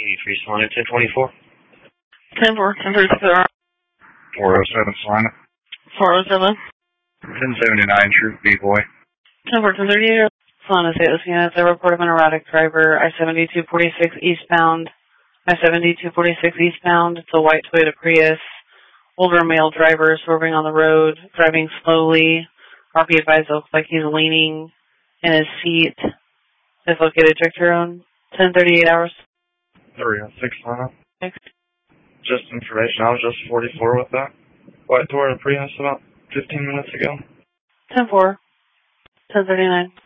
83 Solana 1024. 10-4, 10-4, 407 Solana. 407. 1079 Truth B-Boy. 10-4, 1038. Solana St. Louis units. I report of an erratic driver. I-7246 eastbound. I-7246 eastbound. It's a white Toyota Prius. Older male driver swerving on the road, driving slowly. RP advised looks like he's leaning in his seat. Is located check your own. 1038 hours. 306 Solana. Thanks. Just information, I was just 44 with that. White Toyota Prius about 15 minutes ago. 10-4. 1039.